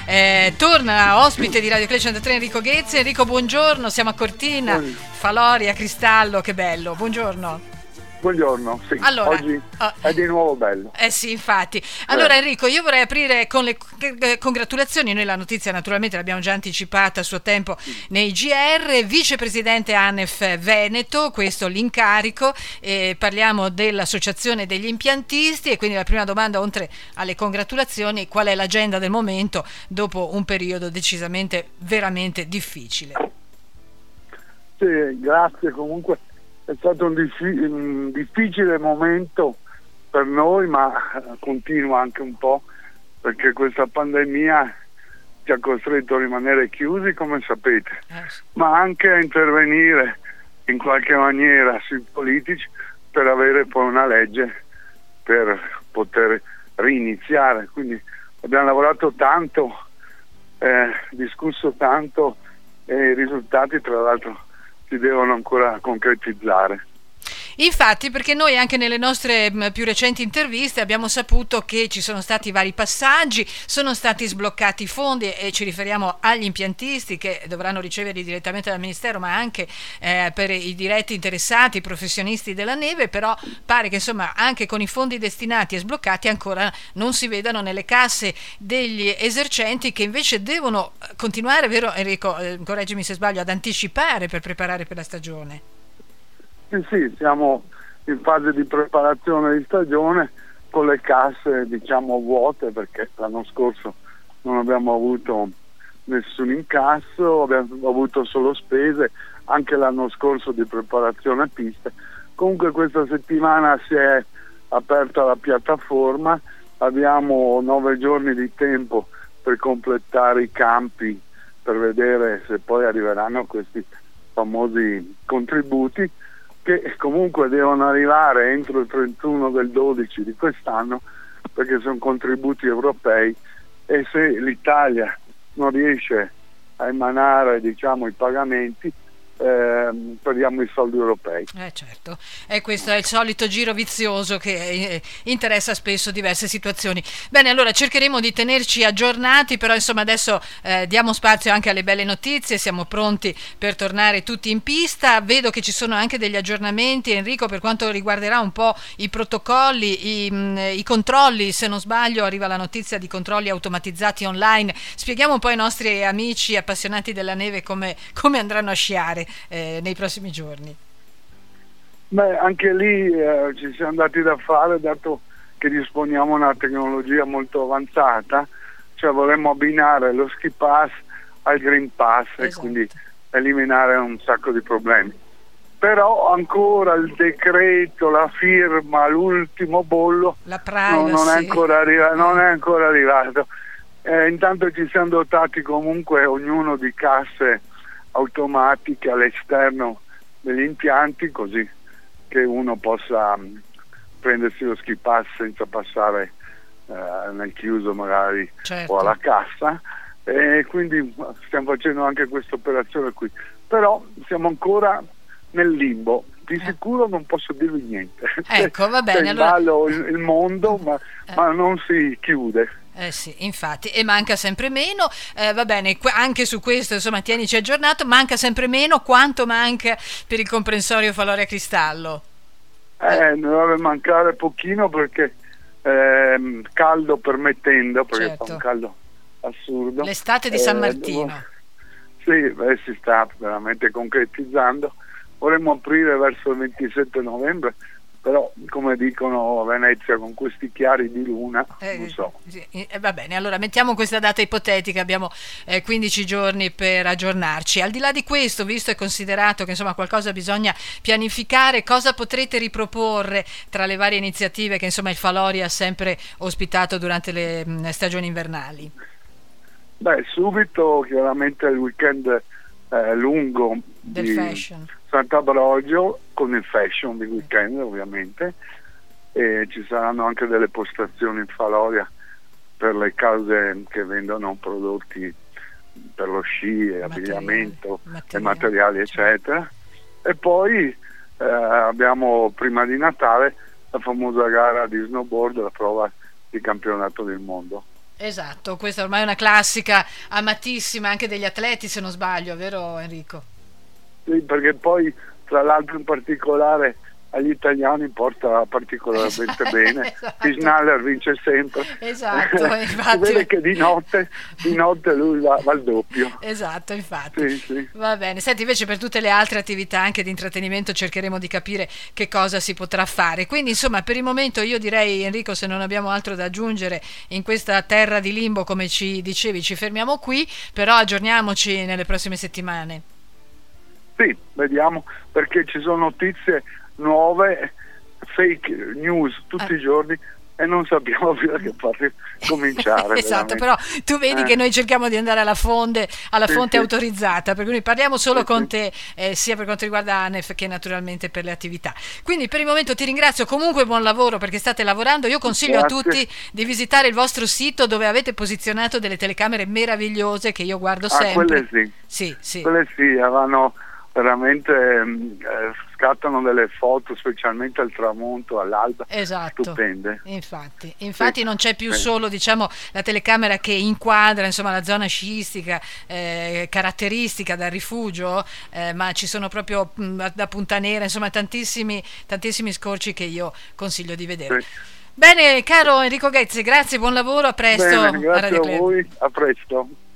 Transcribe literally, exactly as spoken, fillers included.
Eh, torna ospite di Radio Clash centotré Enrico Ghezzi. Enrico, buongiorno, siamo a Cortina, Buongiorno. Faloria, Cristallo, che bello, buongiorno. Buongiorno, sì, allora, oggi oh, è di nuovo bello. Eh sì, infatti. Allora eh. Enrico, io vorrei aprire con le congratulazioni. Noi la notizia naturalmente l'abbiamo già anticipata a suo tempo nei G R. Vicepresidente ANEF Veneto, questo l'incarico. Eh, parliamo dell'associazione degli impiantisti e quindi la prima domanda, oltre alle congratulazioni, qual è l'agenda del momento dopo un periodo decisamente veramente difficile? Sì, grazie comunque. È stato un, diffi- un difficile momento per noi, ma continua anche un po', perché questa pandemia ci ha costretto a rimanere chiusi, come sapete, ma anche a intervenire in qualche maniera sui politici per avere poi una legge per poter riniziare. Quindi abbiamo lavorato tanto, eh, discusso tanto e i risultati tra l'altro si devono ancora concretizzare. Infatti, perché noi anche nelle nostre mh, più recenti interviste abbiamo saputo che ci sono stati vari passaggi, sono stati sbloccati i fondi e ci riferiamo agli impiantisti che dovranno riceverli direttamente dal Ministero, ma anche eh, per i diretti interessati, i professionisti della neve, però pare che insomma anche con i fondi destinati e sbloccati ancora non si vedano nelle casse degli esercenti, che invece devono continuare, vero Enrico, eh, correggimi se sbaglio, ad anticipare per preparare per la stagione. Sì, sì, siamo in fase di preparazione di stagione con le casse diciamo vuote, perché l'anno scorso non abbiamo avuto nessun incasso, abbiamo avuto solo spese, anche l'anno scorso di preparazione piste. Comunque questa settimana si è aperta la piattaforma, abbiamo nove giorni di tempo per completare i campi, per vedere se poi arriveranno questi famosi contributi, che comunque devono arrivare entro il trentuno del dodici di quest'anno, perché sono contributi europei, e se l'Italia non riesce a emanare diciamo i pagamenti, eh, perdiamo i soldi europei. Eh certo, e questo è il solito giro vizioso che eh, interessa spesso diverse situazioni. Bene, allora cercheremo di tenerci aggiornati, però insomma adesso eh, diamo spazio anche alle belle notizie, siamo pronti per tornare tutti in pista. Vedo che ci sono anche degli aggiornamenti, Enrico, per quanto riguarderà un po' i protocolli, i, mh, i controlli. Se non sbaglio arriva la notizia di controlli automatizzati online. Spieghiamo un po' ai nostri amici appassionati della neve come, come andranno a sciare Eh, nei prossimi giorni. Beh, anche lì eh, ci siamo dati da fare, dato che disponiamo di una tecnologia molto avanzata, cioè vorremmo abbinare lo ski pass al green pass, esatto, e quindi eliminare un sacco di problemi. Però ancora il decreto, la firma, l'ultimo bollo la privacy. no, non, è ancora arrivato, non è ancora arrivato. Eh, intanto ci siamo dotati comunque ognuno di casse automatiche all'esterno degli impianti, così che uno possa mh, prendersi lo ski pass senza passare eh, nel chiuso magari, certo, o alla cassa, e quindi stiamo facendo anche questa operazione qui, però siamo ancora nel limbo. Di sicuro non posso dirvi niente. Ecco, va bene. C'è in allora... ballo il, il mondo, ma, eh. ma non si chiude. Eh sì, infatti, e manca sempre meno, eh, va bene, anche su questo insomma tienici aggiornato, manca sempre meno. Quanto manca per il comprensorio Faloria Cristallo? Eh, ne deve mancare pochino, perché ehm, caldo permettendo, perché certo, fa un caldo assurdo. L'estate di San Martino. Eh, sì, beh, si sta veramente concretizzando. Vorremmo aprire verso il ventisette novembre, però come dicono a Venezia, con questi chiari di luna, eh, non so. Sì, eh, va bene, allora mettiamo questa data ipotetica, abbiamo eh, quindici giorni per aggiornarci. Al di là di questo, visto e considerato che insomma qualcosa bisogna pianificare, cosa potrete riproporre tra le varie iniziative che insomma il Faloria ha sempre ospitato durante le mh, stagioni invernali? Beh, subito chiaramente il weekend eh, lungo del di fashion Sant'Ambrogio, con il fashion di weekend ovviamente, e ci saranno anche delle postazioni in Faloria per le case che vendono prodotti per lo sci e abbigliamento materiali, e materiali eccetera. E poi eh, abbiamo prima di Natale la famosa gara di snowboard, la prova di campionato del mondo. Esatto, questa ormai è una classica amatissima anche degli atleti, se non sbaglio, vero Enrico? Sì, perché poi tra l'altro in particolare agli italiani porta particolarmente bene. Esatto. Fisnaller vince sempre. Esatto, infatti. Si vede che di notte, di notte lui va, va al doppio. Esatto, infatti. Sì, sì. Va bene. Senti, invece per tutte le altre attività anche di intrattenimento cercheremo di capire che cosa si potrà fare. Quindi, insomma, per il momento io direi, Enrico, se non abbiamo altro da aggiungere in questa terra di limbo, come ci dicevi, ci fermiamo qui, però aggiorniamoci nelle prossime settimane. Sì, vediamo, perché ci sono notizie nuove, fake news tutti ah. i giorni e non sappiamo più da che parte cominciare. Esatto, però tu vedi eh. che noi cerchiamo di andare alla fonte, alla sì, fonte sì. autorizzata, per cui parliamo solo sì, con sì. te, eh, sia per quanto riguarda ANEF che naturalmente per le attività. Quindi per il momento ti ringrazio, comunque buon lavoro perché state lavorando. Io consiglio Grazie. a tutti di visitare il vostro sito dove avete posizionato delle telecamere meravigliose che io guardo Ah, sempre. quelle sì. Sì, sì. Quelle sì, avevano veramente eh, scattano delle foto specialmente al tramonto, all'alba, esatto, stupende. infatti, infatti sì. non c'è più sì. solo diciamo la telecamera che inquadra insomma la zona sciistica eh, caratteristica del rifugio, eh, ma ci sono proprio mh, da Punta Nera insomma tantissimi, tantissimi scorci che io consiglio di vedere. Sì. Bene, caro Enrico Ghezzi, grazie, buon lavoro, a presto. Bene, grazie a Radio a Club. voi, a presto.